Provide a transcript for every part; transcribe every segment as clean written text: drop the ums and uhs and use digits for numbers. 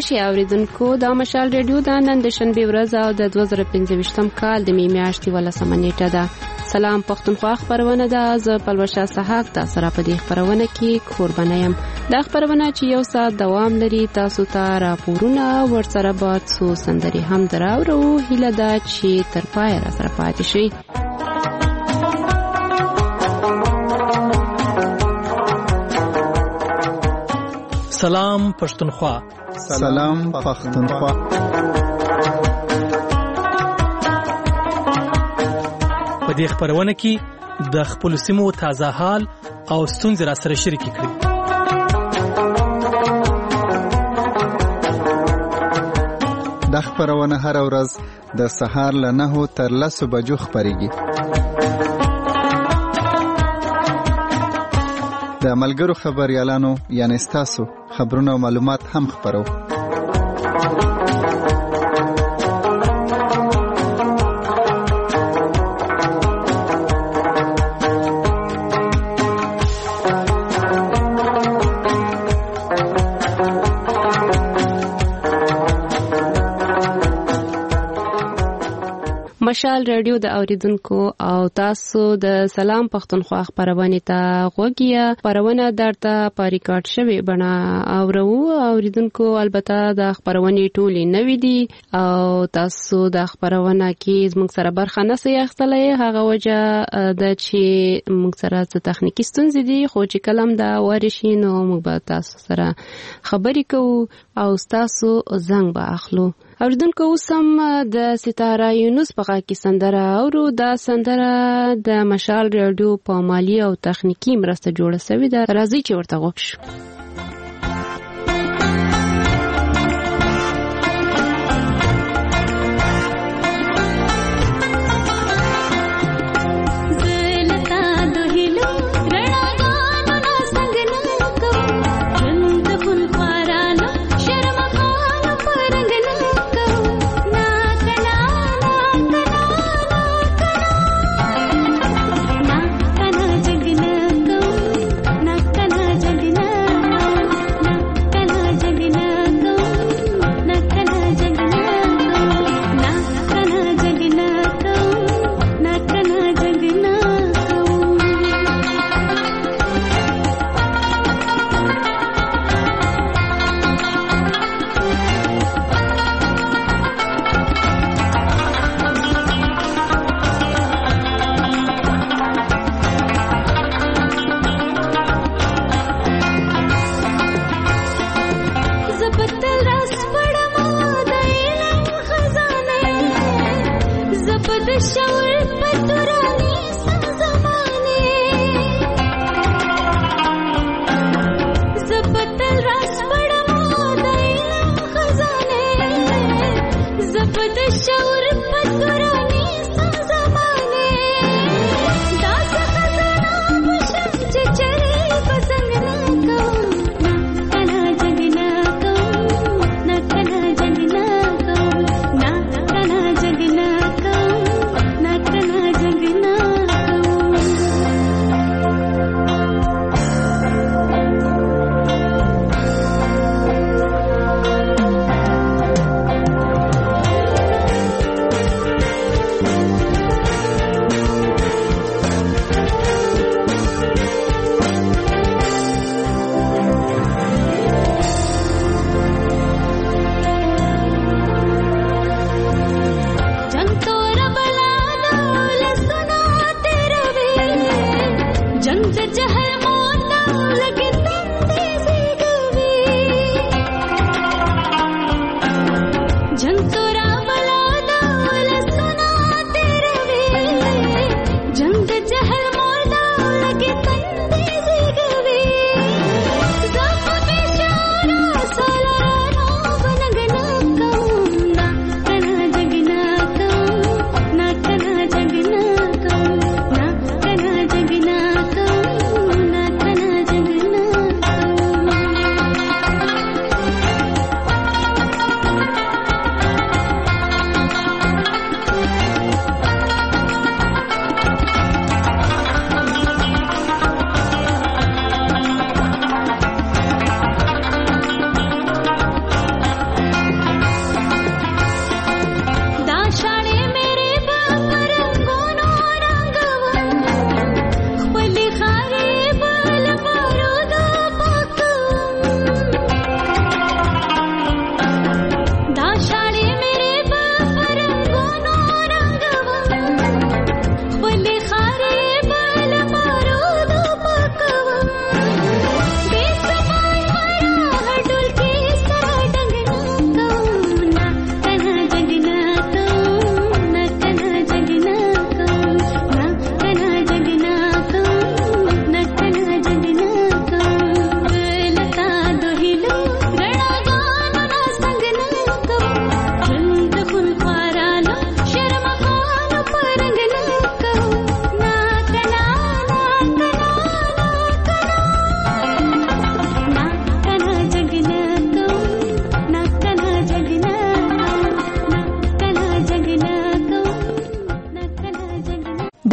شي اوریدونکو د مشال ریډیو د نن د شنبه ورځ او د 2025م کال د می میاشتې ولسمه نیټه ده. سلام پښتونخوا خبرونه ده. زه پلوشا صحاف تاسو را په دې خبرونه کې قربانه يم. دا خبرونه چې یو ساعت دوام لري، تاسو ته راپورونه ورسره بعد سو سندري هم دراوړو. هیله ده چې تر پای را سره پاتې شئ. سلام پښتونخوا. سلام پښتونخوا. په دې خبرونه کې د خپل سیمو تازه حال او ستونزې را سره شریک کړئ. د خبرونه هر ورځ د سهار له 9 تر 10 بجو خبريږي. د ملګرو خبريالانو یعنی تاسو خبرونه او معلومات هم خبرو. مشال ریډیو د اوریدونکو او تاسو د سلام پښتونخوا خبرونه ته غوږیه. خبرونه درته په ریکارډ شوی بڼه اوریدونکو. البته د خبرونه ټولې نوې دي او تاسو د خبرونه کې زموږ سره برخه نه سي اخلي. هغه وجه د چې موږ سره څه تخنیکی ستونزې دي، خو چې کلم دا ورشي نو موږ به تاسو سره خبرې کوو او تاسو زنګ به اخلو. اوریدونکو اوسم د ستاره یونس په غږ کې سندره اورو. دا سندره د مشال ریډیو په مالی او تخنیکی مرسته جوړه شوې ده. راځي چې ورته غوږ شو.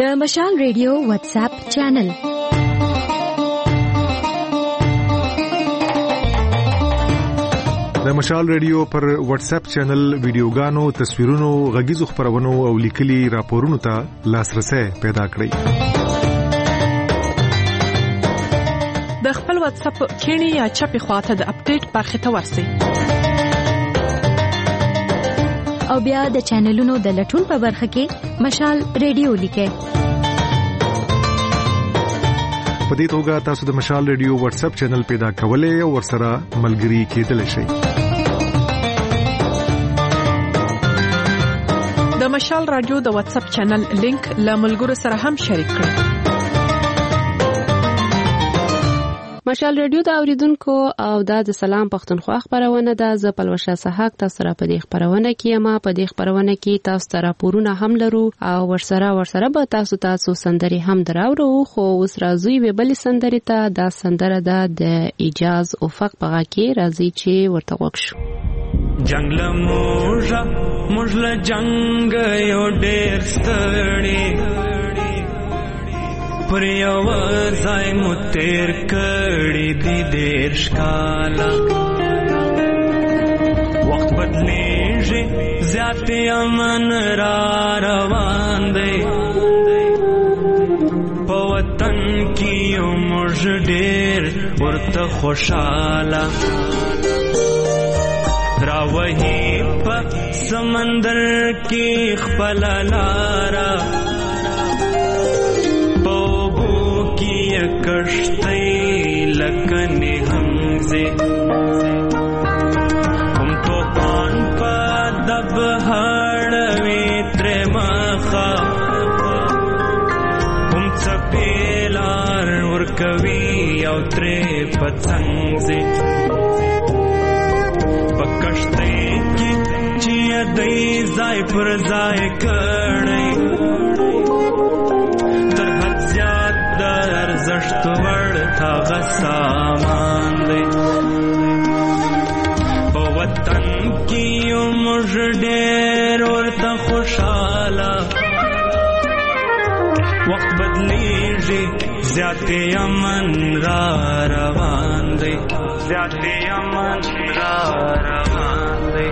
د مشال ریډیو واتس اپ چینل. د مشال ریډیو پر واتس اپ چینل ویډیوګانو، تصویرونو، غږیزو خبرونو او لیکلي راپورونو ته لاسرسي پیدا کړئ. د خپل واتس اپ کینی یا چپی خواته د اپډیټ برخه ته ورسئ. او بیا د چینلونو د لټون په برخه کې مشال ریډیو لیکئ. په دې توګه تاسو د مشال ریډیو واتس اپ چینل پیدا کولای او ورسره ملګري کېدلی شئ. د مشال رادیو د واتس اپ چینل لینک له ملګرو سره هم شریک کړئ. مشال ریډیو د اوریدونکو او د سلام پښتونخوا خبرونه ده. ز پلوشه صحاک تاسو را په دې خبرونه کې ما په دې خبرونه کې تاسو ته راپورونه هم لرو او ورسره به تاسو سندري هم دراوړو. خو اوس راځي به بل سندري ته. دا سندره ده د اجاز افق پغا کې راځي چې ورته وښو. جنگل موجله جنگ یو ډېر ستړي پر یو ځای مو تیر کړي دي ډېر ښکاله. وخت بدلیږي زیات امن را روان دی په وطن کې یو موږ ډېر ورته خوشاله. راوهي په سمندر کې خپل لاره کشتی لکنی همزه هم توفان پا دب هڑوی تر مخا هم چپیلار ورکوی او تر پتنگزه پا کشتی کی چی دی زای پر زای کڑی تر حد زیاد در زشت ورطا غسامان دی پا وطن کی مج دیر ورطا خوشحالا. وقت بدلیږي زیات امن را روان دی زیات امن را روان دی.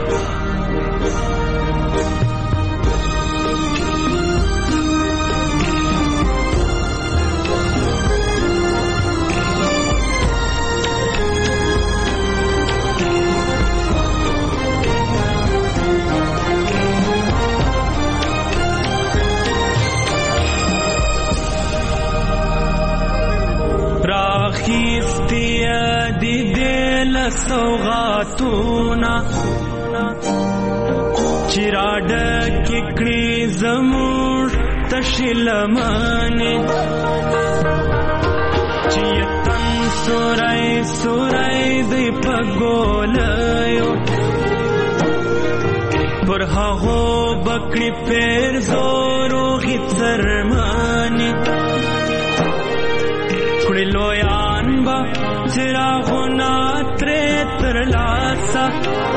راخیستیا دی دل سوغاتونا چراډ ککړي زمور تشلمانه چیتن سورای دی پګولایو پر هغه بکړي پیر زورو غڅرمانه لویان با چراغونا تر لاسا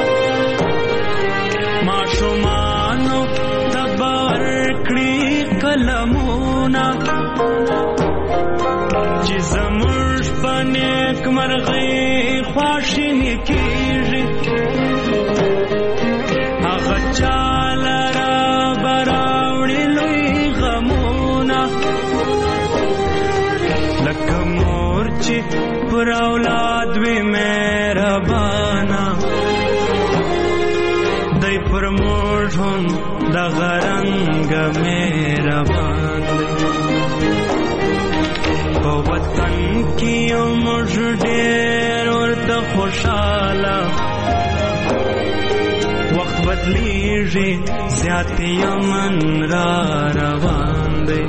ماشومانو تبار کړي قلمونا چې زموږ په نیک مرغۍ خواشیني کېږي هغه چاله را براوړي لوی غمونا لکه مور چې پر اولاد وي مهربانا دی پر موږ هم دغه رنګ مهربان دی په وطن کې موږ ډېر ورته خوشاله. وخت بدلیږي زیات امن را روان دی.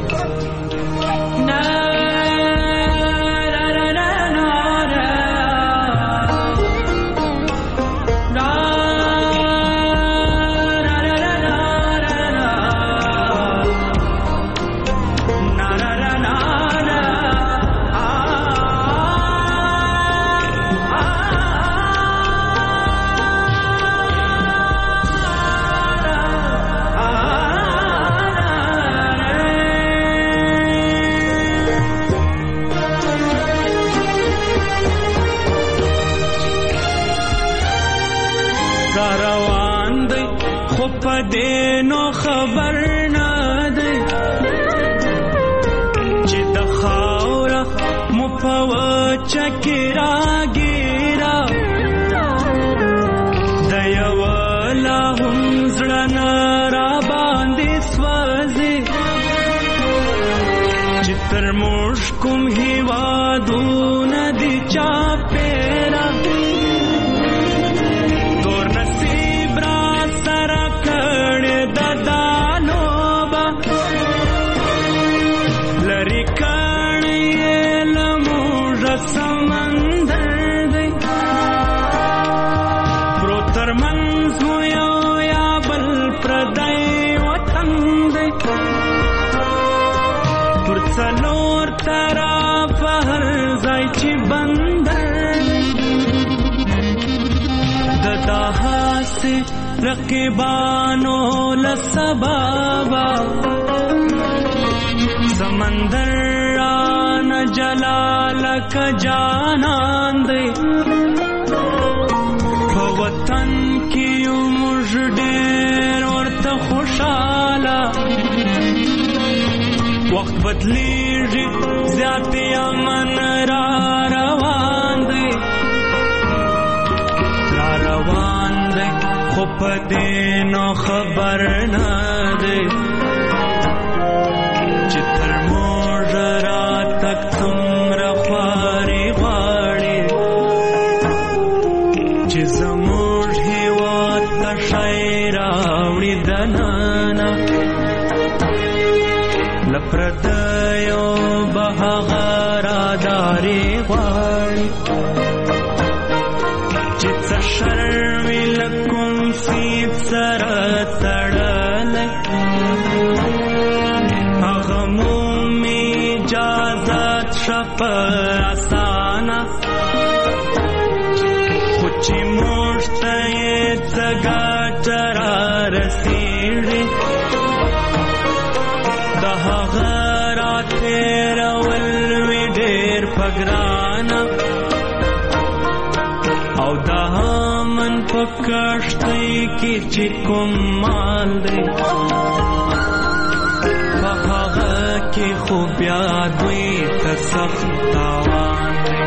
نو خبر نه دی چې د خاوره مو په وچه کې راګیره د یو لا هم زړه نه را باندې سوځي چې تر موږ کوم هېوادونه دي چاپېره تور نصیب را سره کړې د دا لوبه لرې کړې یې له موږه سمندر دی پروت تر منځ مو یو یا بل پردی وطن دی پر څلور طرفه هر ځای چې بندر د دا هسې رقیبانو له سببه سمندر رانه جلا لکه جانان دی په وطن کې یو موږ ډېر ورته خوشحاله وخت بدلیږي زیات امن را روان دی را روان دی خو په دې نو خبر نه دی چې تر موږ راتګ څومره خواري غواړي چې زموږ هېواد ته شی راوړي دننه له پردیو به هغه راداري غواړي چې څه شر وي له کوم سیب سره تړلی هغه مومي اجازت شه په اسانه خو چې موږ ته یې څه ګټه رارسېږي د هغه راتېرول وي ډېر په ګرانه او د همن په کښتۍ کې چې کوم مال دی په هغه کې خو بیا دوی ته سخت تاوان دی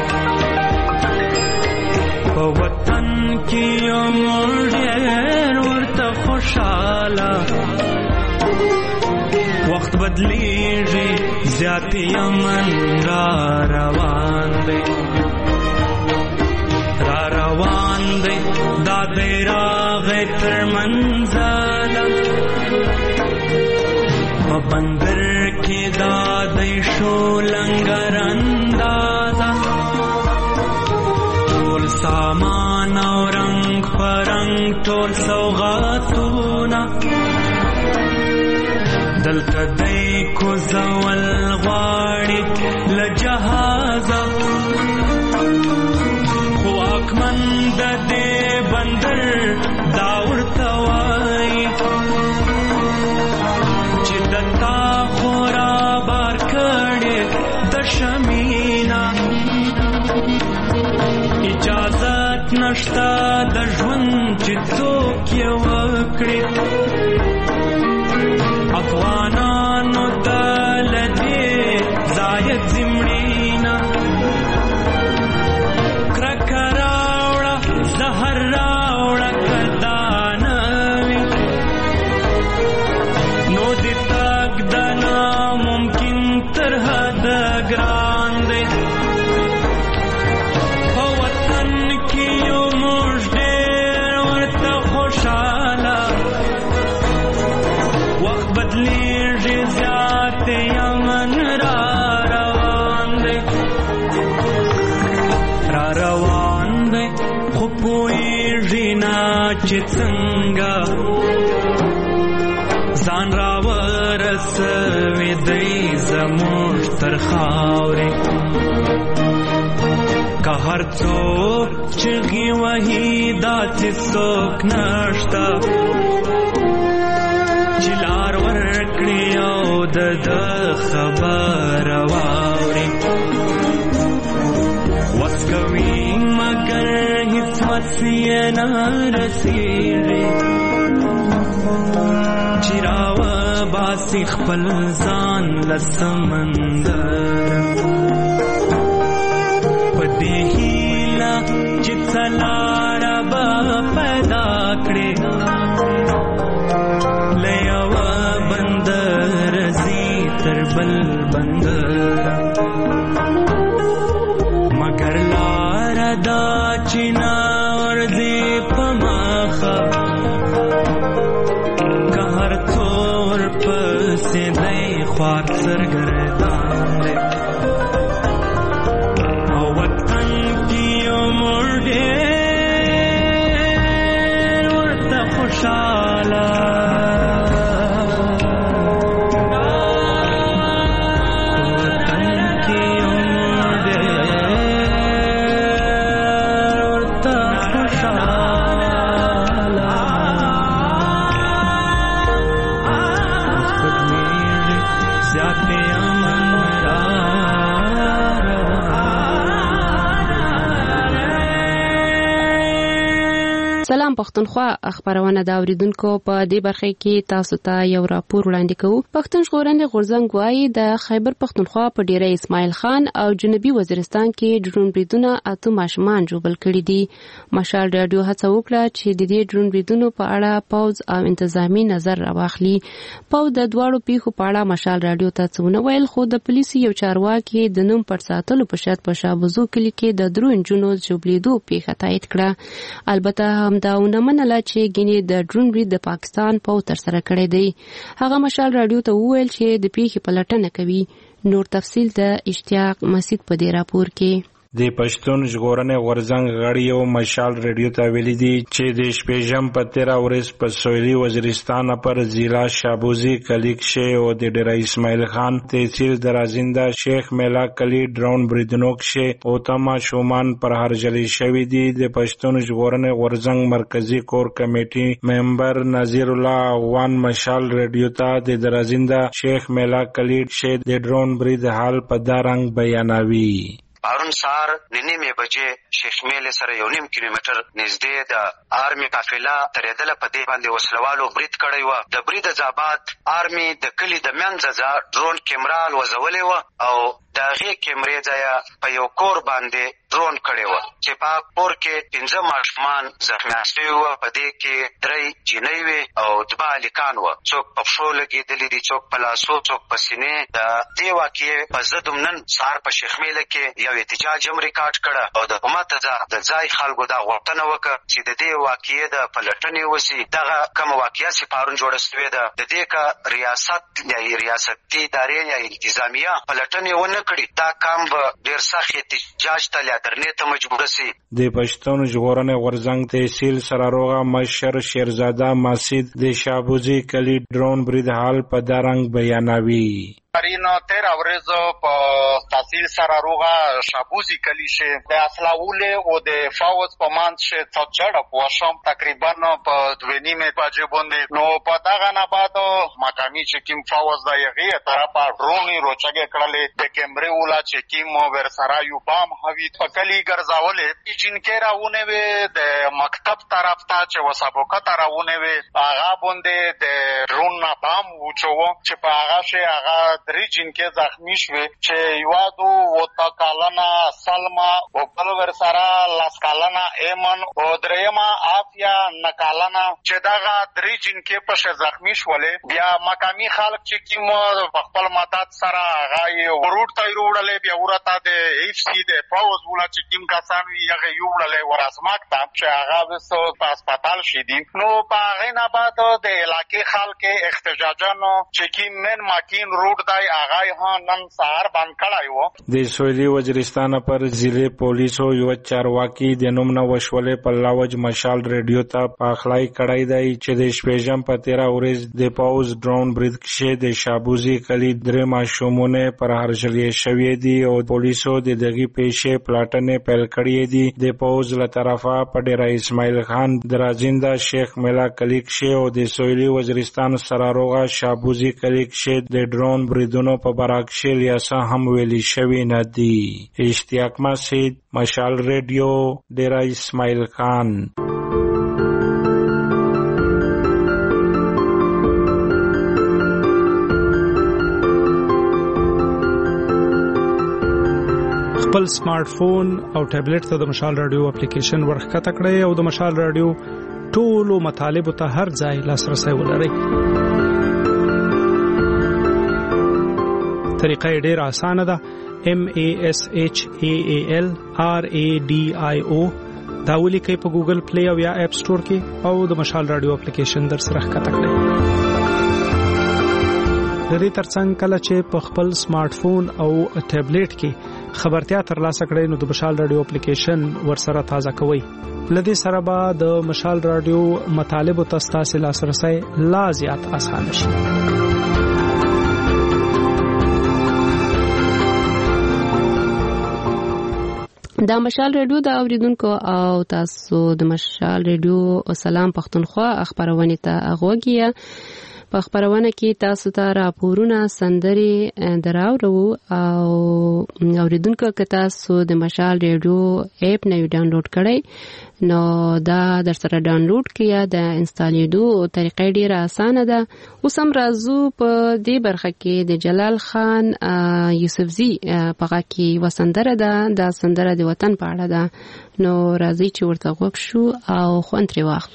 په وطن کې یو موږ ډېر ورته خوشحاله وخت بدلیږي زیات یمن را روان دی را روان دی دا دی راغی تر منزله په بندر کې دا دی شو لنګر اندازه ټول سامان او رنګ په رنګ ټول سوغاتونه دلته دی کوزول غواړي له جهازه خو واکمن د دې بندر دا ورته وایي چې د تا خو رابار کړې د شمینه اجازت نشته د ژوند چې څوک یې وکړي افغانانو ته له دې ځایه ځمړینا کرکه راوړه زهر راوړه که دا نه وي نو د تګ د ناممکن تر حده ګران دی په وطن کې یو موږ ډېر ورته خوشحاله وخت بدلیږي زیات یمن را روان دی را روان دی خو پوهېږي نه چې څنګه ځان را ورسوي دی زموږ تر خاورې که هر څوک چغې وهي داسې څوک نشته چې لار ورکړي او د خبره واوري وس کوي مګر هیڅ وس یې نه رسېږي چې وباسي خپل ځان لسمندر پدې هیله چې څلاره به پیدا کړې لیوا بندر زی تر بل بندر مگر لار دا چنا ورځي پماخه कहर थोर पसे दई ख्वाब सरगर्दान वतन की उम्र दे वरता खुशाला वतन की उम्र दे वरता खुशाला سلام پښتونخوا خبرونه د اوریدونکو په دې برخه کې تاسو ته یو راپور وړاندې کوو. پښتون ژغورنې غورځنګ وايي د خیبر پښتونخوا په ډیره اسماعیل خان او جنوبي وزیرستان کې ډرون بریدونه اته ماشومان جوړ کړي دي. مشال رادیو هڅه وکړه چې د دې ډرون بریدونو په اړه پوز او انتظامی نظر راواخلي. پوز د دواړو پیښو په اړه مشال رادیو ته څه ونه ویل، خو د پولیسو یو چارواکي د نوم پټ ساتلو په شرط په شابوزو کلی کې د درو انجونو جوړېدو پیښه تایید کړه. البته دا ونمنله چې ګینه د ډرون برید د پاکستان په تر سره کړی دی. هغه مشال رادیو ته وویل چې د پیښې پلټنه کوي. نور تفصیل د اشتیاق مسجد په دې راپور کې. د پښتون ژغورنې غورځنګ غړي او مشال رادیو ته ویلي دي چې د شپږم په 13 ورځ په سویلي وزیرستان پر ضلع شابوزي کلیک شه او د ډیره اسماعیل خان تحصیل درازنده شیخ میلا کلی ډرون بریدونو شه او تما شومان پر هرجلی شوی دي. د پښتون ژغورنې غورځنګ مرکزی کور کمیټي ممبر نذیر الله وان مشال رادیو ته د درازنده شیخ میلا کلی شه د ډرون برید حال په دارنګ بیانوي. پرون سهار 9:30 بجې شیخ میل سره 1.5 کیلومتر نږدې د آرمي قافله ترېدله په دې باندې وسلوالو برید کړی و. د برید ځابات آرمي د کلی د منځه ډرون کیمرا لوځولې و او د هغې کیمرې ځایه په یو کور باندې ډرون کړی و چې په کور کې 15 ماشومان زخمي شوي وو. په دې کې 3 جینۍ وې او 2 هلکان وو. څوک په پښو لګېدلي دي، څوک په لاسو، څوک په سینې. د دې واقعې په ضد نن سهار په شیخ میله کې یو احتجاج هم ریکارډ کړه او د حکومت د ځای خلکو دا غوښتنه وکړه چې د دې واقعې د پلټنې وسي. دغه کومه واقعه چې پرون جوړه شوې ده د دې که ریاست یا ریاستي ادارې یا انتظامیه پلټنې ونه کړي، دا کام به ډېر سخت احتجاج ته لیدرنې ته مجبوره سي. د پښتون ژغورنې غورځنګ تحصیل سراروغه مشر شیرزاده مسجد د شابوزي کلی ډرون برید حال په دارنګ بیانوي. پرینو 13 ورځو په تحصیل سراروغه شابوزي کلی شه د اصلاول او د فاوز په مان شه څچړه پوښم تقریبا په 2:30 بجې باندې نو په دغه نه بعد مقامی چې کیم فاوز د یغه طرفه ډرونی روچګه کړلې د کیمرې ولا چې کیم ور سره یو بام هوی په کلی ګرځاولې جنکې راونه وي د مکتب طرف ته چې وسابقه راونه وي هغه باندې د ډرون نه بام وچو چې په هغه شي هغه درې جنکې زخمی شوې چې یو دو وتا کالنا سلمہ او بل ور سره لاس کالنا ایمن او درېما افیا نکالنا چې دغه درې جنکې په شې زخمی شولې. بیا مقامی خلک چې کیم په خپل مدد سره هغه ورور ته وروړلې بیا ورته د ایف سی د فوز ولا چې کیم کسان یې وروړلې وراسماک ته چې هغه وسو په هسپتال شې دي. نو په هغه نه بعد د علاقې خلک احتجاجونو چې کیم من ماکین روډ دای هغه نن سهار باندې کړای وو. د سویلي وزیرستان پر ضلع پولیسو یو چارواکي د نوم نه وشولې په لاوج مشال رادیو ته پاخلای کړای دی چې د شپږم په 13 ورځ د پاوز ډرون برید کې د شابوزي کلی درې ماشومونه پر هرجلی شوی دي او پولیسو د دغه پیښې پلاټنې پیل کړې دي. د پاوز له طرفه په ډیره اسماعیل خان درازنده شیخ میلا کلیک شه او د سویلي وزیرستان سراروغه شابوزي کلیک شه د ډرون بریدونو په براکشل یا هم ویلي شوی نه دي. اشتیاق مسجد مشال رادیو ډیره اسماعیل خان. خپل سمارټ فون او ټابلیټ ته د مشال رادیو اپلیکیشن ورخکته کړئ او د مشال رادیو ټولو مطالبه ته هر ځای لاسرسي ولرئ. طریقه ډېر اسانه ده. MASHALRADIO دا ولیکئ په ګوګل پلی او یا اپ سٹور کې او د مشال رادیو اپلیکیشن در سره ښکته کړئ. د دې ترڅنګ کله چې په خپل سمارټ فون او ټابلیټ کې خبرتیا ترلاسه کړئ نو د مشال رادیو اپلیکیشن ورسره تازه کوئ. لدې سره به د مشال رادیو مطالبه تاسو لاسرسي لا زیات آسان شي. دا مشال رادیو د اوریدونکو او تاسو د مشال رادیو سلام پښتونخوا خبرونه ته اغوږیه. په خبرونه کې تاسو ته راپورونه سندري دراوړو او اوریدونکو که تاسو د مشال رادیو اپ نه ډاونلوډ کړئ نو دا در سره ډاونلوډ کړئ. د انسټالیدو طریقې ډیره اسانه ده. اوس هم راځو په دې برخه کې د جلال خان یوسفزي په غږ کې وسندره ده. دا سندره د وطن په اړه ده نو راځي چې ورته غوږ شو او خوند ترې واخلو.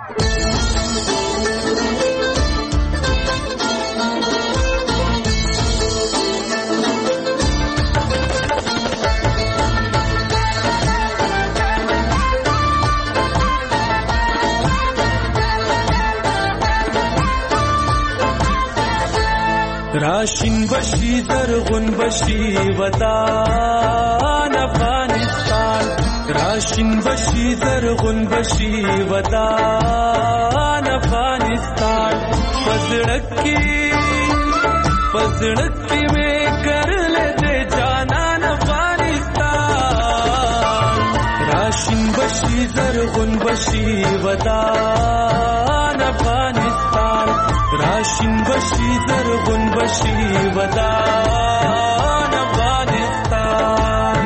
راشن بشی زرغون بشی وطن افغانستان، راشن بشی زرغون بشی وطن افغانستان. پزړکی میں کر لیتے جانان افغانستان. راشن بشی زرغون بشی وطن افغانستان، راشن بشی زرغون بشی وطن افغانستان.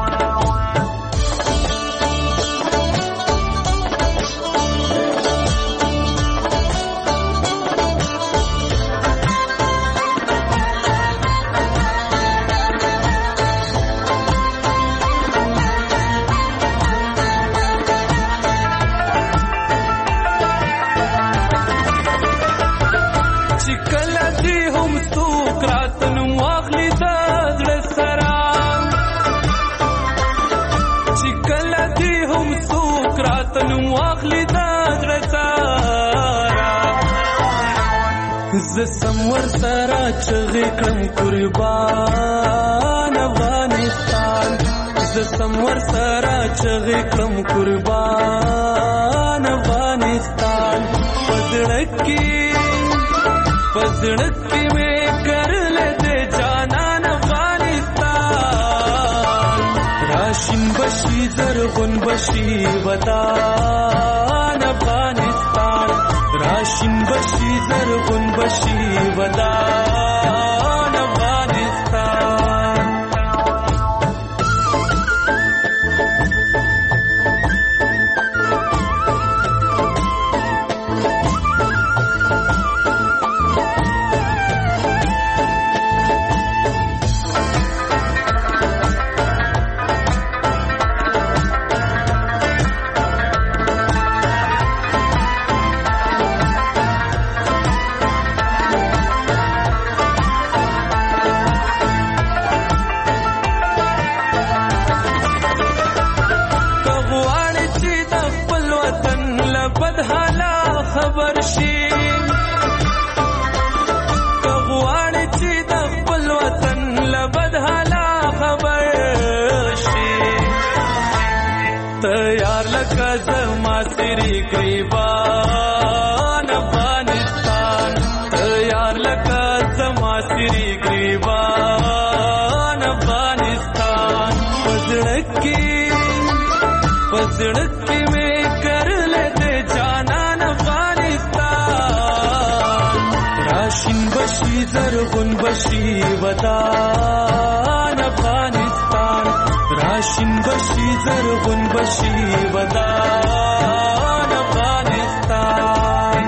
زسمور سره چغې کړم قربان افغانستان، زسمور سره چغې کړم قربان افغانستان. پزړکی میں کر لیتے جانان افغانستان. راشن بشی زرغون بشی وطن افغانستان، راشن بشی زرغون بشی وطن افغانستان. گریبان افغانستان، تیار لکا زما سری گریبان افغانستان. پزړکی میں کر لیتے جانان افغانستان. راشن بشی زرغون بشی وطن افغانستان، راشن بشی زرغون بشی وطن افغانستان.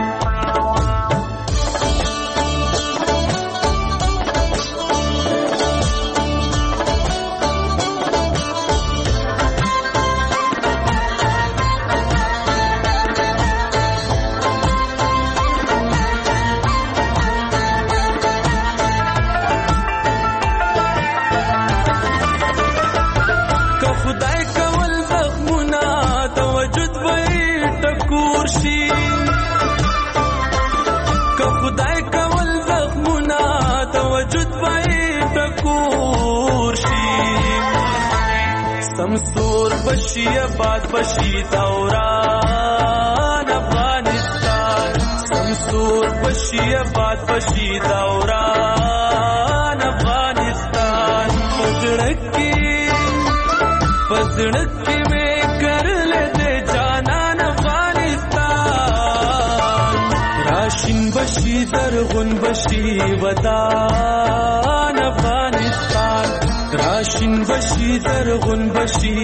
سمسور بشي آباد بشي دوران افغانستان سمسور بشي آباد بشي دوران افغانستان پزړکی میں کر لیتے جانان افغانستان راشن بشي زرغون بشي ودان افغانستان راشن بشي زرغون بشي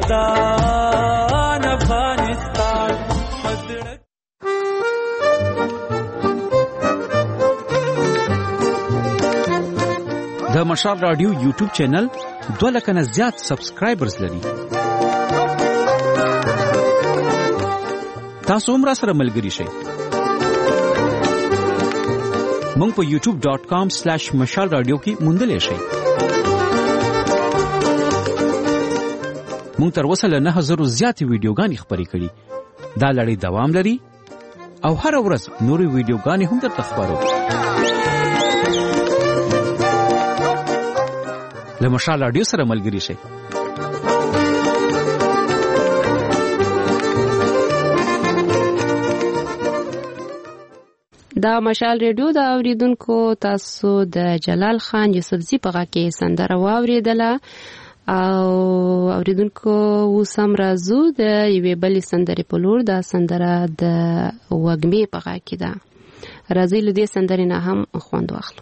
ودان افغانستان د مشال رادیو یوټیوب چینل 2 لک نه زیات سبسکرایبرز لري. تاسو هم را سره ملګری شئ. مونږ په youtube.com/mashalradio کې موندلې شئ. مونږ تر اوسه له 9000 زیاتې ویډیوګانې خپرې کړي. دا لړۍ دوام لري او هر ورځ نورې ویډیوګانې هم درته خپرو. له مشال رادیو سره ملګری شئ. دا مشال ریډیو د اوریدونکو تاسو د جلال خان یوسفزي په غږ کې سندره واوریدله او اوریدونکو وسم راځو د یوې بلې سندرې په لور. دا سندره د وږمې په غږ کې ده. راځي له دې سندرې نه هم خوند واخلو.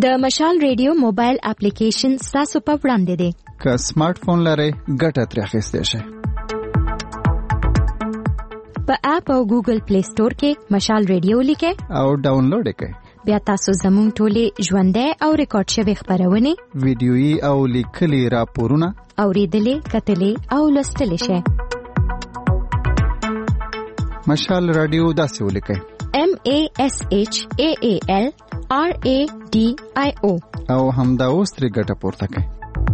د مشال ریډیو موبایل اپلیکیشن تاسو په وړاندې دی. که سمارټ فون لرئ ګټه ترې اخیستی شئ. په اپ او ګوګل پلی سٹور کې مشال ریډیو لیکئ او ډاونلوډ یې کړئ. بیا تاسو زموږ ټولې ژوندۍ او ریکارډ شوې خپرونې، ویډیويي او لیکلي راپورونه اورېدلې، کتلې او لوستلې شئ. مشال رادیو داسې ولیکئ: MASHAALRADIO او همدا اوس ترې ګټه پورته کړئ.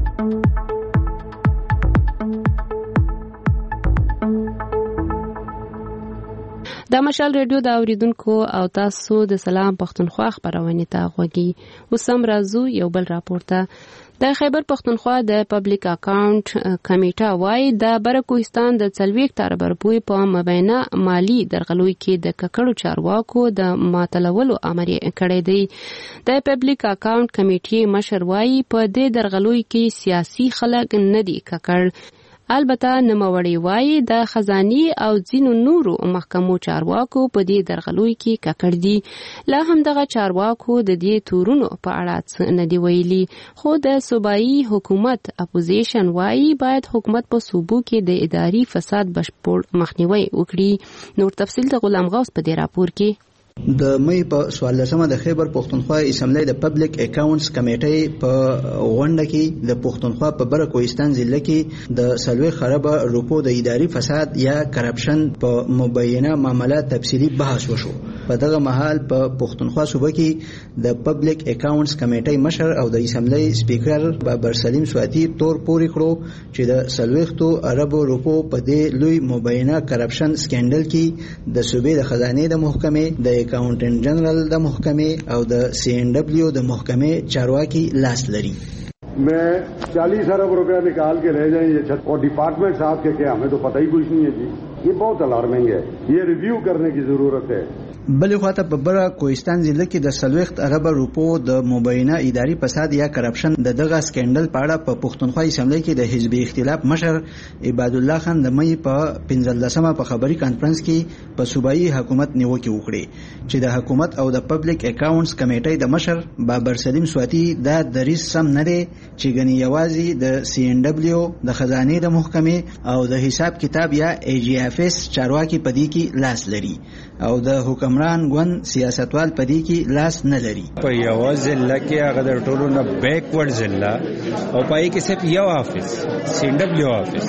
د مشال ریډیو د اوریدونکو او تاسو د سلام پښتونخوا خبرونه ته غوږی. اوس هم راځو یو بل راپورته. د خیبر پښتونخوا د پبلک اکاونټ کمیټه وايي د برکوهستان د 40 تربر پوی په مبینه مالی درغلوي کې د ککړو چارواکو د ماتلولو امر کړی دی. د پبلک اکاونټ کمیټې مشر وايي په دې درغلوي کې سیاسي خلک نه دي ککړ. البته نوموړی وايي د خزاني او ځینو نورو محکمو چارواکو په دې درغلوي کې ککړ دي. لا هم دغه چارواکو د دې تورونو په اړه څه نه دی ویلي، خو د صوبایي حکومت اپوزیشن وايي باید حکومت په صوبو کې د اداري فساد بشپړ مخنیوي وکړي. نور تفصیل د غلام غوث په دې راپور کې. د مې په 14مه د خیبر پښتونخوا اسمبلی د پبلک اکاونټس کمیټې په غونډه کې د پښتونخوا په برکوهستان ضلع کې د 40 خراب روپو د اداري فساد یا کرپشن په مبینه معاملات تفصیلی بحث وشو. په دغه مهال په پښتونخوا صوبه کې د پبلک اکاونټس کمیټې مشر او د اسمبلی سپیکر بابر سلیم سواتی تور پورې کړو چې د 40 ارب روپو په دې لوی مبینه کرپشن سکینډل کې د صوبې د خزانه د محکمې د اکاؤنٹنٹ جنرل د محکمې او د CNW د محکمې چارواکي لاس لري. میں 40 ارب روپیہ نکال کے رہ جائیں یہ چھت اور ڈپارٹمنٹ صاحب کے کہ ہمیں تو پتہ ہی کچھ نہیں ہے جی. یہ بہت الارمنگ ہے، یہ ریویو کرنے کی ضرورت ہے. بلې خواته په برکوهستان ضلع کې د 40 ارب روپو د مبینه اداري فساد یا کرپشن د دغه سکینډل په اړه په پښتونخوا اسمبلی کې د حزب اختلاف مشر عباد الله خان د مې په 15مه په خبري کانفرنس کې په صوبایي حکومت نیوکه وکړه چې د حکومت او د پبلک اکاونټس کمیټې د مشر بابر سلیم سواتی دا دریس سم نه دی چې غنی یوازې د CNW د خزانه د محکمې او د حساب کتاب یا AGFS چارواکي پدې کې لاس لري او د حکمران ګوند سیاستوال پدې کې لاس نه لري. په یو ضلع کې هغه د ټولو نه بیکورډ ضلع او پای کې صرف یو افیس CNW افیس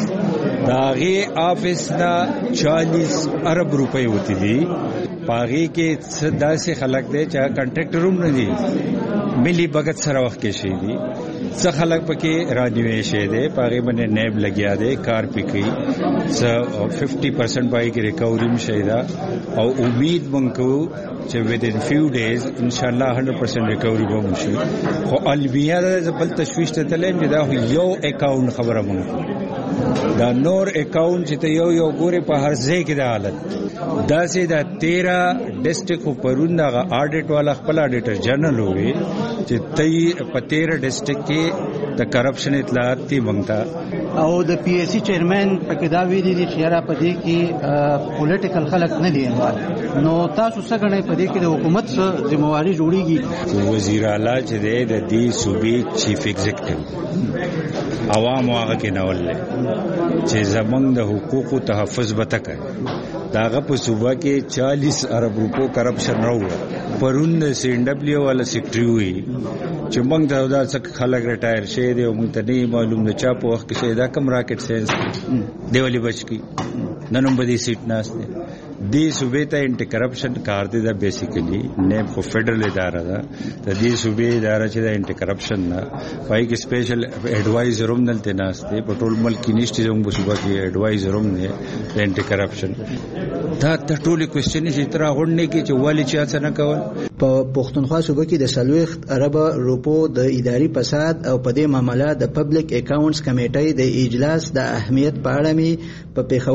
داغي افیس دا 40 ارب روپے وتی دي. پاغي کې داسې خلک دي چې کنټراکټر هم نه دي، ملي بغت سره وخت کې شي دي. څه خلک پکې رانیوي شي دي، پاغي باندې نیب لګیا دي، کار پکې څه 50% پای کې ریکوري مشي دا او امید مونږ چې within few days ان شاء الله 100% ریکوري به وشي. خو البیا د بل تشويش ته تلم دا یو اکاونټ خبره مونږ دا نور اکاونټ چې یو ګوره په هر ځای کې د حالت دا سي دا 13 ډیسټریکټ پرون دا اډیټ والا خپل اډیټر جنرال وي چې تې په 13 ډیسټریکټ کې د کرپشن اطلاعات تی مونږه او د PSC چیرمن پکې دا ویلي دي چې را پدې کې پولیټیکل خلک نه دي. نو تاسو څنګه نه پدې کې د حکومت څخه ذمہواری جوړیږي؟ وزیر اعلی چې د دې صوبې چیف ایگزیکټیو عوام واغه کې نول چې زمونږ د حقوقو تحفظ وکړي. داغه په صوبه کې 40 ارب روپو کرپشن راوړ. پرون د CNW والا سیکریټری وي چې موږ دا څخه خلک ریټایر شه دي او موږ ته نه معلوم نه چا په وخت کې شه دا کم راکټ ساينس دیوالی بچ کی ننوم بدی سیټ ناشته دی صوبې ته انټي کرپشن کار دی دا بیسیکلی نیب خو فیډرل اداره ده. د دې صوبې اداره چې د انټي کرپشن نه پای کې سپیشل ایڈوایزر هم دلته ناشته په ټول ملک کې نشته زموږ صوبې کې ایڈوایزر هم نه د انټي کرپشن دا ټولې کوېسچن چې تر غونډې کې چې والی چا څه نه کول. په پښتونخوا صوبه کې د 40 ارب روپو د اداري فساد او په دې معاملې د پبلک اکاونټس کمیټې د اجلاس د اهمیت په اړه می په پیښور کې د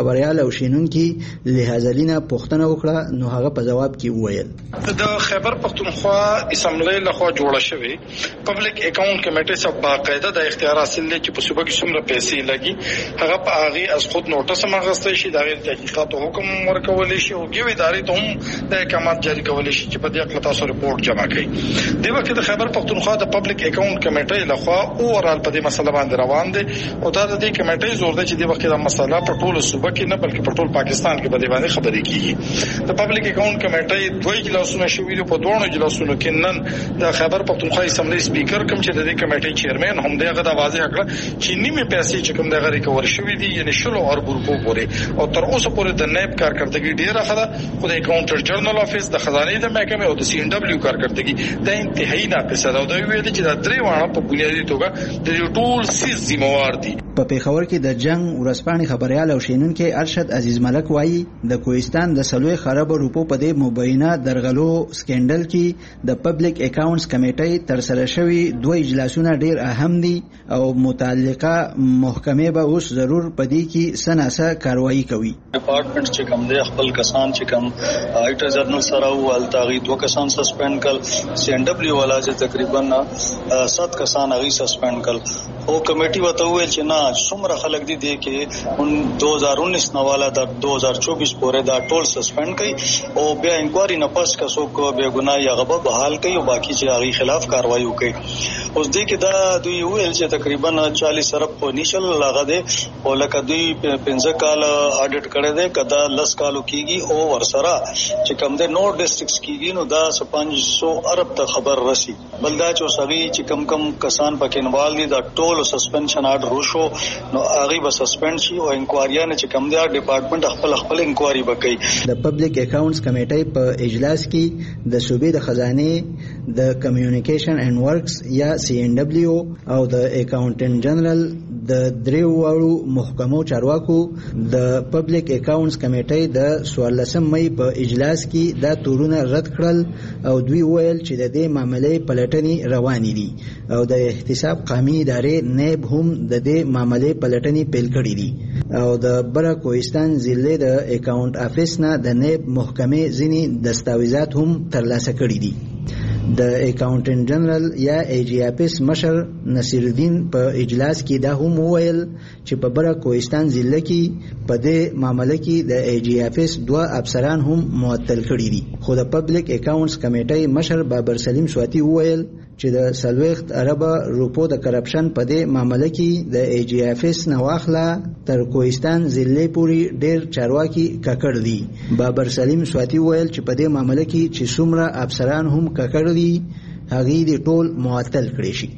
خبريال او شینونکي لهازلینا پوښتنه وکړه نو هغه په جواب کې وویل د خیبر پختونخوا اسمبلی لخوا جوړه شوې پبلک اکاونټ کمیټه سب باقاعده د اختیار حاصل لري چې په صوبه کې څومره پیسې لګي هغه په هغه از خود نوټس مغسته شي د تحقیقات حکم ورکول شي او ګوي ادارې ته هم د احکامات جاری کول شي چې په دې اړه تاسو رپورټ جمع کړئ د وخت د خیبر پختونخوا د پبلک اکاونټ کمیټه لخوا اورال په دې مسله باندې روان دي او دا د دې کمیټې زور ده چې د وخت د مسله په ټول صوبه کې نه بلکې په ټول پاکستان کې په دې باندې خبرې کیږي د پبلک اکاونټ کمیټې دوه اجلاسونه شوي دي په دوه اجلاسونو کې نن د خیبر پختونخوا اسمبلی سپیکر کوم چې د دې کمیټې چیرمن هم دغه د واضح کړ چې نیمه پیسې چې کوم دغه ریکور شوې دي یعنی شلو ارب روپو پورې او تر اوسه پورې د نیب کارکړدګي ډیره خده خو د اکاونټر جنرال افیس د خزانه د محکمې او د سی ان ډبلیو کارکړدګي د انتهایی ناقصه ده او د ویل چې د درې وانه په بنیادی توګه د ټول سیس ذمہوار دي. په پیښور کې د جنگ ورسپانې خبريال او شینونکي ارشد عزیز ملک وایي د کوهستان د سلوي خراب روپو په دې مبینه درغلو سکندل کې د پبلک اکاونټس کمیټې تر سره شوی دوه اجلاسونه ډیر اهم دي او متعلقه محکمې به اوس ضرور پدې کې سناسه کاروایی کوي. ډپارټمنټ چې کوم دی خپل کسان چې کوم ایټر جنرال سره او التاغي دوه کسان سسپند کړ سی ان ډبلیو والا چې تقریبا 7 کسان هغه سسپند کړ او کمیټي وته ویل چې نه څومره خلک دي کې 2019 نواله د 2024 پورې دا ټول سسپند کړي او بیا انکوایری نه پس کسو کو به ګناه یا غبه بحال کړي او باقی چې هغه خلاف کاروایی وکړي. اوس دې کې دا دوی ویل چې تقریبا 40 ارب انیشل لاغه دي او لکه دوی 15 کال اډیټ کړي دي کدا 10 کالو کېږي او ورسره چې کوم د نور ډیسټریکټس کېږي نو دا 500 ارب ته خبر رسی بلدا چې سغي چې کم کسان پکې انوالو دي دا ټول سسپنشن آرډر وشو نو هغه به سسپند شي او انکوایری نه چې کوم دی ډپارټمنټ خپل انکوایری وکړي. د پبلک اکاونټس کمیټې په اجلاس کې د صوبې د خزانه د کمیونیکیشن اینڈ ورکس یا سی ان ډبلیو او د اکاونټنټ جنرال د دریو واړو محکمو چارواکو د پبلک اکاونټس کمیټې د 14 مې په اجلاس کې دا تورونه رد کړل او دوی ویل چې د دې معاملې پلټنې روانې دي او د احتساب قومي ادارې نیب هم د دې معاملې پلټنې پیل کړې دي او د بره کوهستان ضلع د اکاونټ افیس نه د نیب محکمې ځینې دستاویزات هم ترلاسه کړي دي. د اکاونټنټ جنرال یا ای جی اپس مشر نصیر الدین په اجلاس کې دا هم وویل چې په بره کوهستان ضلع کې په دې معاملې کې د ای جی اپس دوه افسران هم معطل کړي دي خو د پبلک اکاونټس کمیټې مشر بابر سلیم سواتی وویل چې د سلويخت عرب روپو د کرپشن په دې معاملې کې د ای جی اپس نواخلا تر کوهستان ضلع پورې ډېر چارواکي ککړ دي. بابر سلیم سواتی وویل چې په دې معاملې کې چې څومره افسران هم ککړ دي هغه دي ټول معطل کړي شي.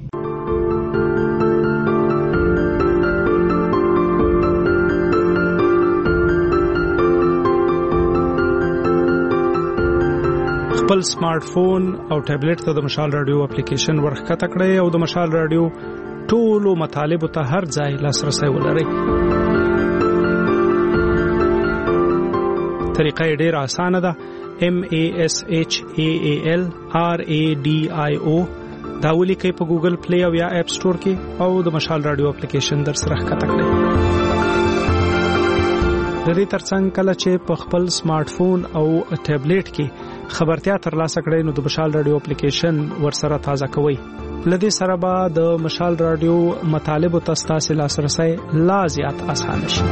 خپل سمارټ فون او ټابلیټ ته د مشال رادیو اپلیکیشن ورخکته کړئ او د مشال رادیو ټولو مطالبه ته هر ځای لاسرسي ولرئ. طریقه ډېره اسانه ده. MASHAALRADIO دا ولیکئ په ګوګل پلی او یا اپ سٹور کې او د مشال رادیو اپلیکیشن در سره ښکته کړئ. د دې ترڅنګ کله چې په خپل سمارټ فون او ټابلیټ کې خبرتیا ترلاسه کړئ نو د مشال رادیو اپلیکیشن ورسره تازه کوئ. لدې سره به د مشال رادیو مطالبه تاسو لاسرسي لا زیات اسانه شي.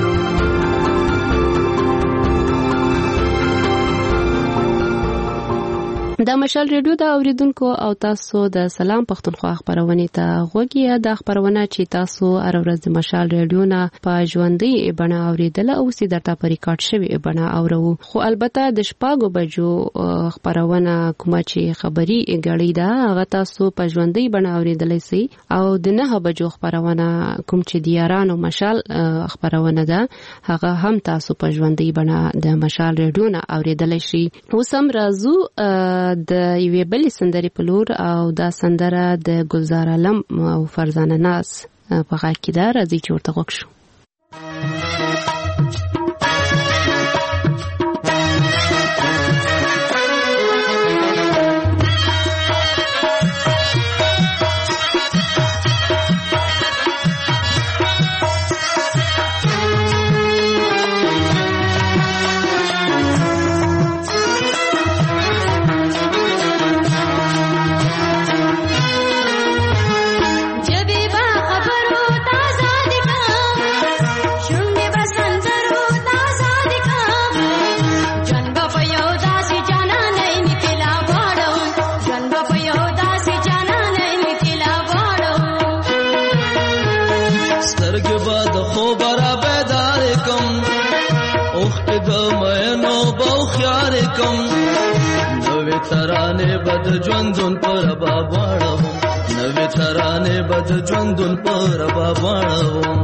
د مشال ریډیو د اوریدونکو او تاسو د سلام پښتونخوا خبرونه ته غوږی د خبرونه چې تاسو هر ورځ د مشال ریډیو نه په ژوندۍ بڼه اوریدل او سي درته په ریکارډ شوی بڼه اورو خو البته د شپږو بجو خبرونه کومه چې خبري غړي دا هغه تاسو په ژوندۍ بڼه اوریدل سي او د 9 بجو خبرونه کوم چې د یارانو مشال خبرونه ده هغه هم تاسو په ژوندۍ بڼه د مشال ریډیو نه اوریدل شي. اوس هم راځو د یوې بلې سندرې په لور او دا سندره د ګلزار علم او فرزانه ناز په غږ کې ده. راځي چې ورته غوږ شو. مینو بو خیار کم نوې ترانه بد ژوندون پر باباړو نوې ترانه بد ژوندون پر باباړو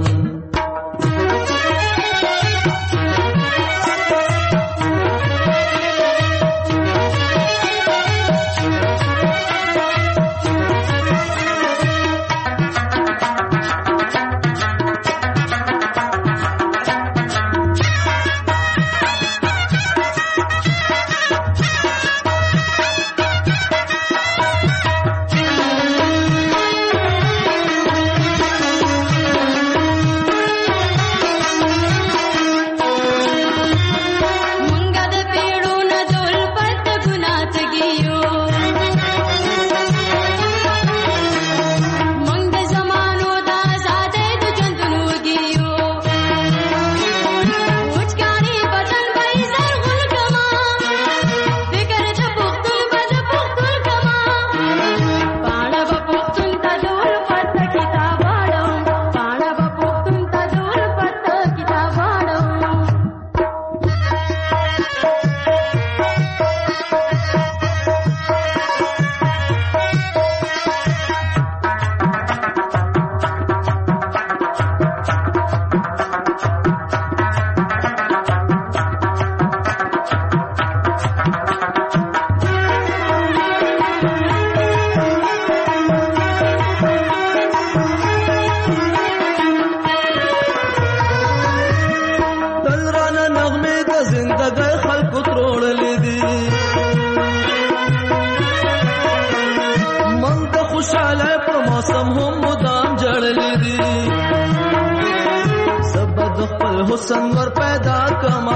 संवर पैदा कमा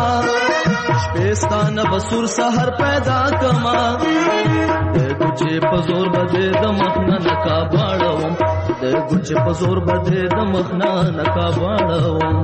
स्पेस्तान बसुर सहर पैदा कमा दे गुचे पजोर बदे दमखना नका बाड़वम दे गुचे पजोर बदे दमखना नका बाड़वम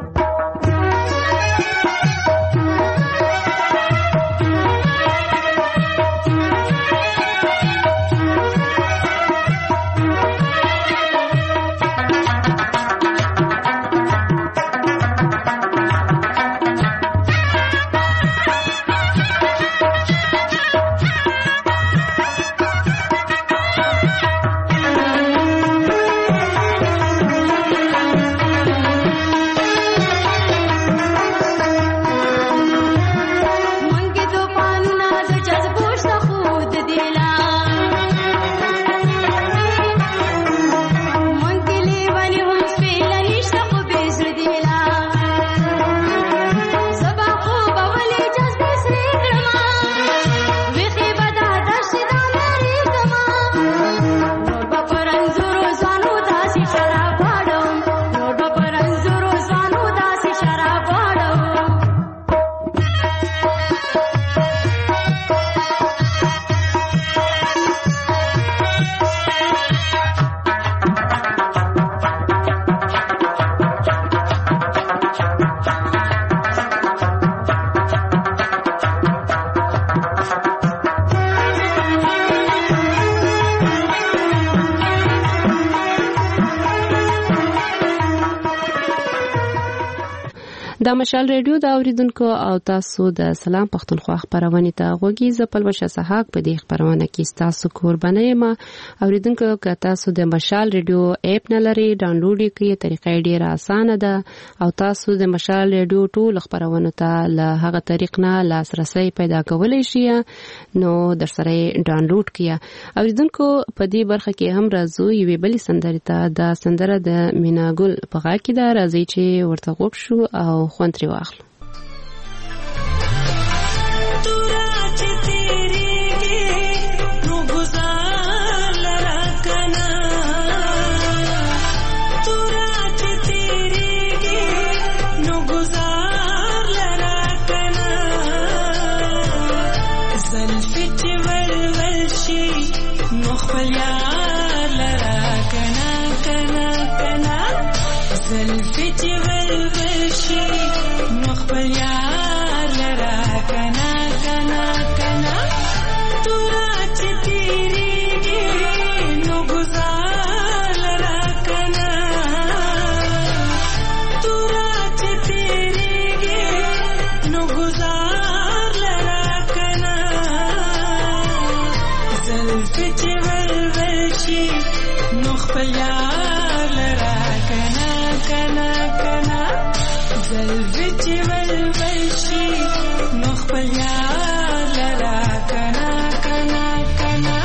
د مشال ریډیو د اوریدونکو او تاسو د سلام پښتونخوا خبرونه ته غوږی زپل وشه سحاق په دې خبرونه کې تاسو قربانه ما اوریدونکو که تاسو د مشال ریډیو اپ نه لري ډاونلوډ کړئ طریقې ډیره اسانه ده او تاسو د مشال ریډیو ټول خبرونه ته له هغه طریق نه لاسرسي پیدا کولای شئ نو در سره ډاونلوډ کړئ اوریدونکو په دې برخه کې هم راځو یوې بلې سندرې ته د سندره د میناګل په غا کې دا راځي چې ورته غوښ شو او خوندري واخلو زلفي ولوشي مخبل يا لرا كنا كنا زلفی چې ولول شي نو خپل یار لرا کنا کنا کنا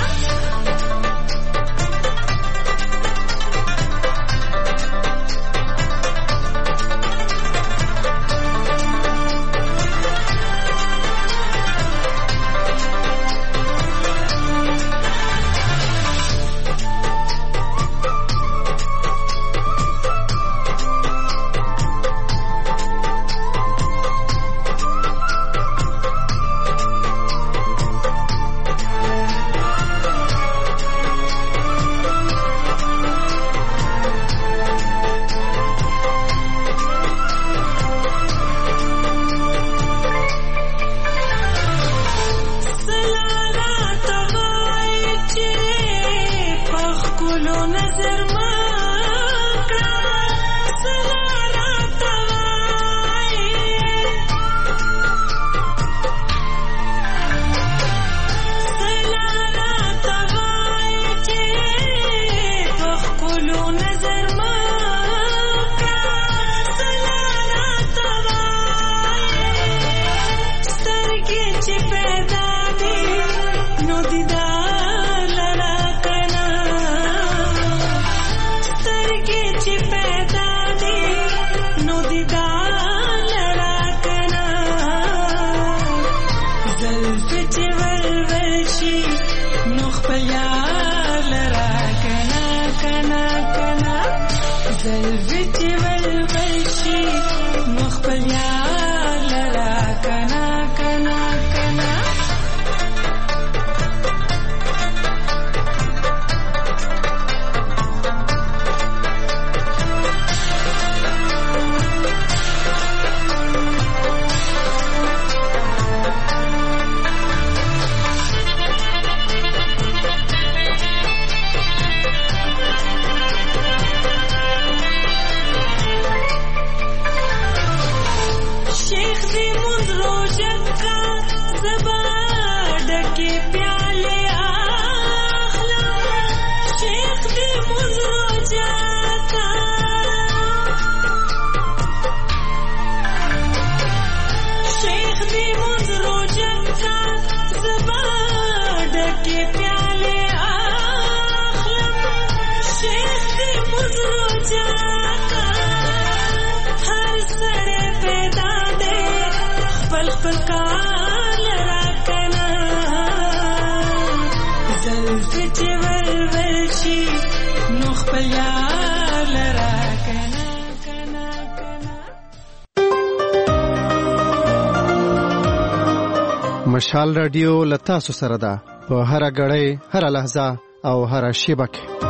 مشال رادیو لتاسو سره ده په هر غړې هر لحظه او هر شیبه کې.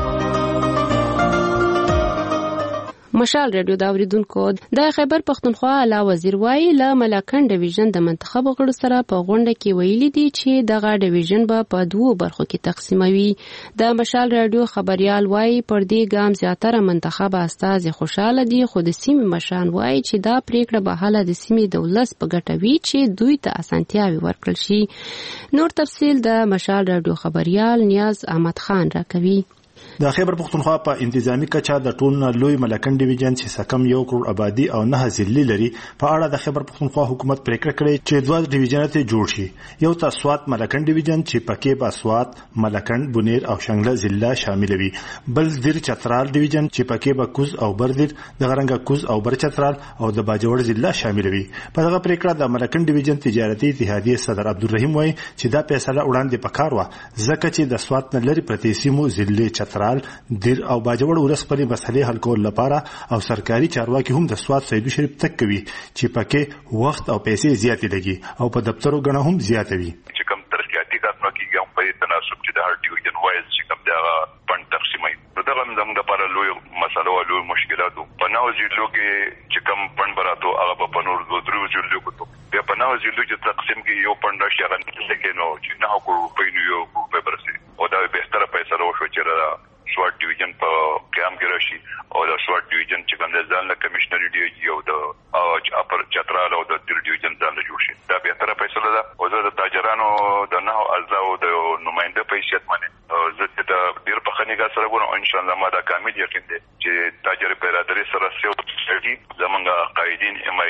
مشال رادیو دا اوریدونکو د خیبر پختونخوا اعلی وزیر وایي له ملاکنډ ډیویژن د منتخب غړو سره په غونډه کې ویلي دي چې دغه ډیویژن به په دوو برخو کې تقسیموي. د مشال رادیو خبريال وایي پر دې ګام زیاتره منتخب استاد خوشاله دي، خو د سیمې مشران وایي چې دا پریکړه به حاله د سیمې دولت په ګټه وي چې دوی ته اسانتیاوي ورکړل شي. نور تفصیل د مشال رادیو خبريال نیاز احمد خان راکوي. د خیبر پختونخوا په انتظامی کچا د ټول لوی ملکن ډیویژن چې سکم 1 کروڑ آبادی او 9 ضلع لري په اړه د خیبر پختونخوا حکومت پریکړه کړې چې 2 ډیویژنونه ته جوړ شي. یو ته سوات ملکن ډیویژن چې پکې به سوات، ملکن، بونیر او شنګله ضلع شامل وي، بل دیر چترال ډیویژن چې پکې به کوز او بردیر، د غرنګ کوز او بر چترال او د باجوړ ضلع شامل وي. په دغه پریکړه د ملکن ډیویژن تجارتي اتحادیه صدر عبدالرحیم وایي چې دا فیصله وړاندې پکار و ځکه چې د سوات نه لري پرتې سیمو ضلع چترال، دیر او باجوړ ولسپلې مسلې حل کول لپاره او سرکاري چارواکي هم د سوات سیدو شریف تک کوي چې پکې وخت او پیسې زیاتې لګي او په دفترو غنه هم زیاتې وي. چې کوم ترقیاتي کارونه کیږي هم په تناسب چې د هر ډیویژن وایز چې کوم دا فند تقسیموي نو دغه زموږ لپاره لوی مسله او لوی مشکلات په نو ضلعو کې چې کوم فند براتو هغه په نور درو ضلعو کې بیا په نو ضلعو چې تقسیم کې یو فند شي هغه کې نو چې 9 کروڑ روپۍ نو یو کروڑ برسي او دا به ستره پیسې راوښو چې سوات ډیویژن په قیام کې راشي او د سوات ډیویژن چې کوم د ځان له کمشنري دی یو د اپر چترال او د دیر ډیویژن ځان له جوړ شي دا به تر فیصله ده او د تاجرانو د نه اعضاء او د نماینده په حیثیت باندې زه د ډیر په خنیګه سره ګورم ان شاء الله ما دا کامل یقین دی چې تاجر برادری سره سیو سړي زمونږ قائدین MI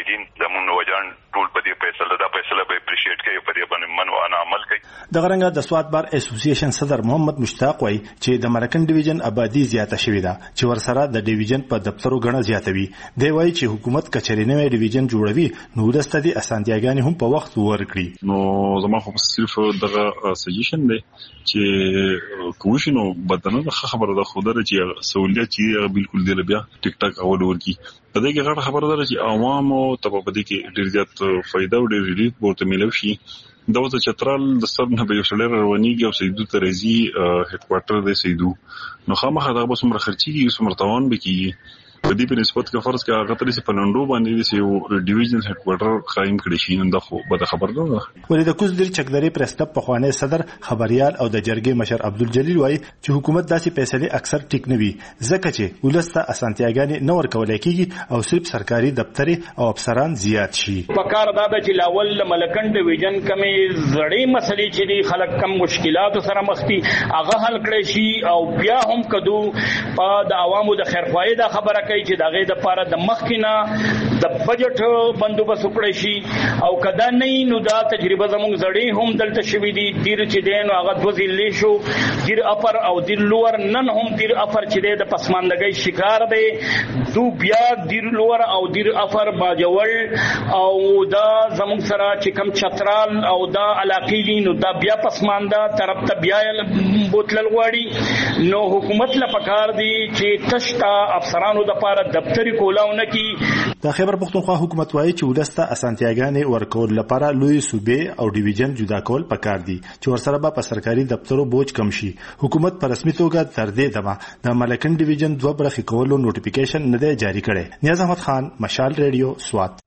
د غرنګ د سوات بار اسوسییشن صدر محمد مشتاق وای چې د مرکن ډیویژن آبادی زیاته شوې ده چې ورسره د ډیویژن په دفترو غنه زیاتوي. دی وای چې حکومت کچري نوې ډیویژن جوړوي نو د ستدي اسانتیاګانې هم په وخت ورکړي. نو زما خو صرف دغه سجیشن دی چې کوشنو بدنه خبره ده خو درته چې سہولیت چې بالکل دی بیا ټیک ټاک اول ورکی. په دې کې غټه خبره ده چې عوامو ته په دې کې ډیر زیات فائدہ او ډیر ریلیف ورته ملو شي. دا وځي چترال د سر نه به یو شلر روانيږي او سیدو ترېزي هډ کوارټر دی سیدو نو خامخا دا به څومره خرچي کیږي څومره تاوان به کیږي. په دې په نسبت کې فرض کې هغه ترې په نندو باندې یو ډیویژن هډ کوارټر قائم کړی شي نو دا خو به خبر ده. ولې د کوز دل چکدري پرستپ په خوانې صدر خبريال او د جرګې مشر عبدالجلیل وای چې حکومت داسې فیصله اکثر ټیک نه وي ځکه چې ولسته اسانتیاګانې نور کولای کیږي او صرف سرکاري دفتر او افسران زیات شي. په کار دا چې لاول ملکن ډیویژن کمې زړې مسلې چې دي خلک کم مشکلات سره مخ دي هغه حل کړي شي او بیا هم کدو په د عوامو د خیرخواهی دا خبره کوي چې دغه د پاره د مخکینه د بجټ بندوبست وکړي شي او کدا نه نو دا تجربه زموږ زړې هم دلته شوې دي دیر چې دین هغه د وزیلې شو دیر اپر او دیر لور نن هم دیر اپر چې د پسماندګۍ شکار دی دو بیا دیر لور او دیر اپر باجول او دا زموږ سره چې کم چترال او دا علاقې دي نو دا بیا پسمانده طرف ته بیا بوتلل غواړي. نو حکومت له پکار دی چې تشتا افسرانو د پاره دفتری کولاونه کی. د خیبر پختونخوا حکومت وایي چې ولسته اسانتیاګانې ورکول لپاره لوی صوبې او ډیویژن جدا کول پکار دي چې ورسره به په سرکاري دفترو بوج کم شي. حکومت په رسمي توګه تر دې دمه د ملکن ډیویژن 2 برخې کولو نوټیفیکیشن نه دی جاری کړی. نیاز احمد خان، مشال ریډیو، سوات.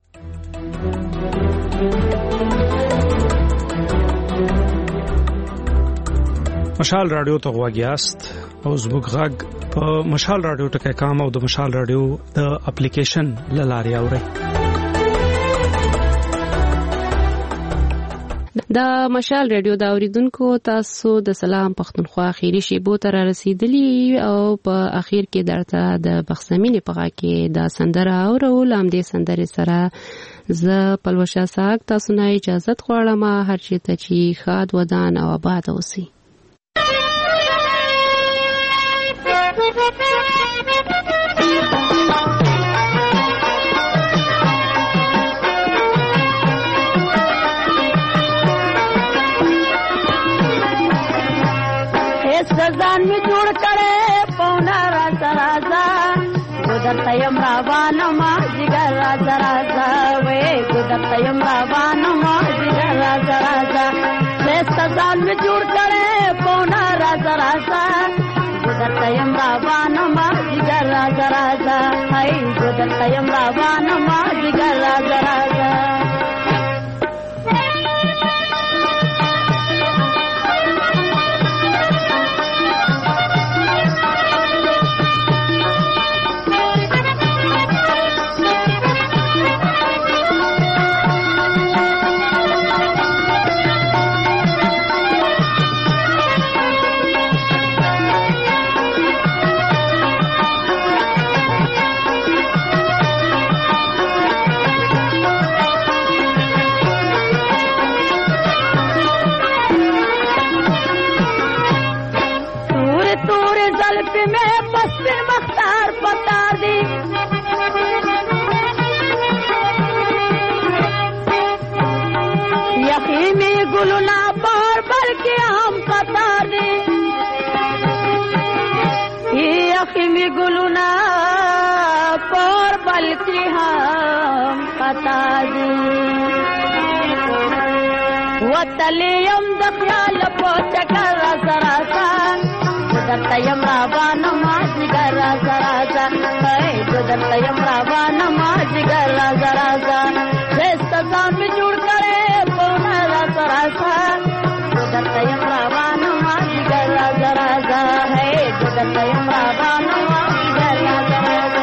مشال رادیو ته غواګیاست او زموږ غږ په مشال رادیو ټکي کام او د مشال رادیو د اپلیکیشن لاري اوري. د مشال رادیو د اوریدونکو تاسو د سلام پختونخوا خیری شیبو تر رسیدلی او په اخیر کې درته د بخښمینې په کې د سندره او لام دې سندره سره ز پلوشا ساګ تاسو نه اجازه غواړم هر چی ته چې خاد ودان او آباد اوسئ. सजान में जोड़ करे पौना राजा राजा गुदर तयम रावान जिगर राजा राजा वे गुदर तयम रावान जिगर राजा राजा सजान में जोड़ करे पौना राजा राजा गुदर तयम रावान जिगर राजा राजा हाय गुदर तयम रावान जिगर राजा राजा. गुलना पर बल्कि हम पता दे ये अखिमी गुलना पर बल्कि हम पता दे वतलियम दख्याल पोच कर जरा सा गुदरतयम रावान माज गरा जरा सा है गुदरतयम रावान माज गरा जरा सा सजा में जुड़ करे गुदरतयम रावान माज गरा जरा सा है गुदरतयम रावान माज गरा जरा सा.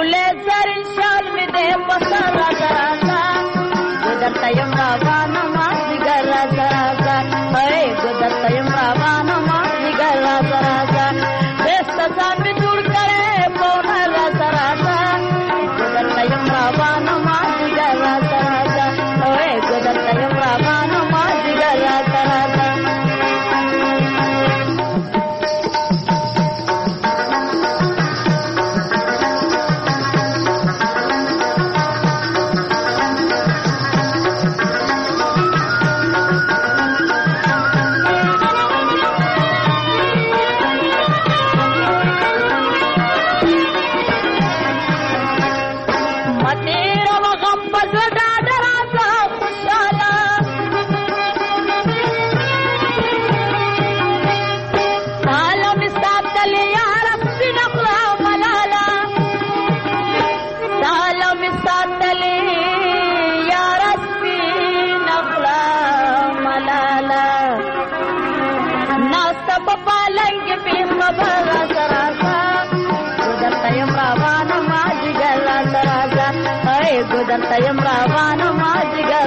ګولې زرین شال مې دې پسر راځه راځه ګودرته یم روانه ما جګر راځه راځه ګودرته یم روانه ما جګر راځه راځه بېسته ځان مې جوړ کړې پونه راځه راځه ګودرته یم روانه ما جګر راځه راځه ګودرته یم روانه ما جګر راځه راځه ګودرته یم روانه ما جګر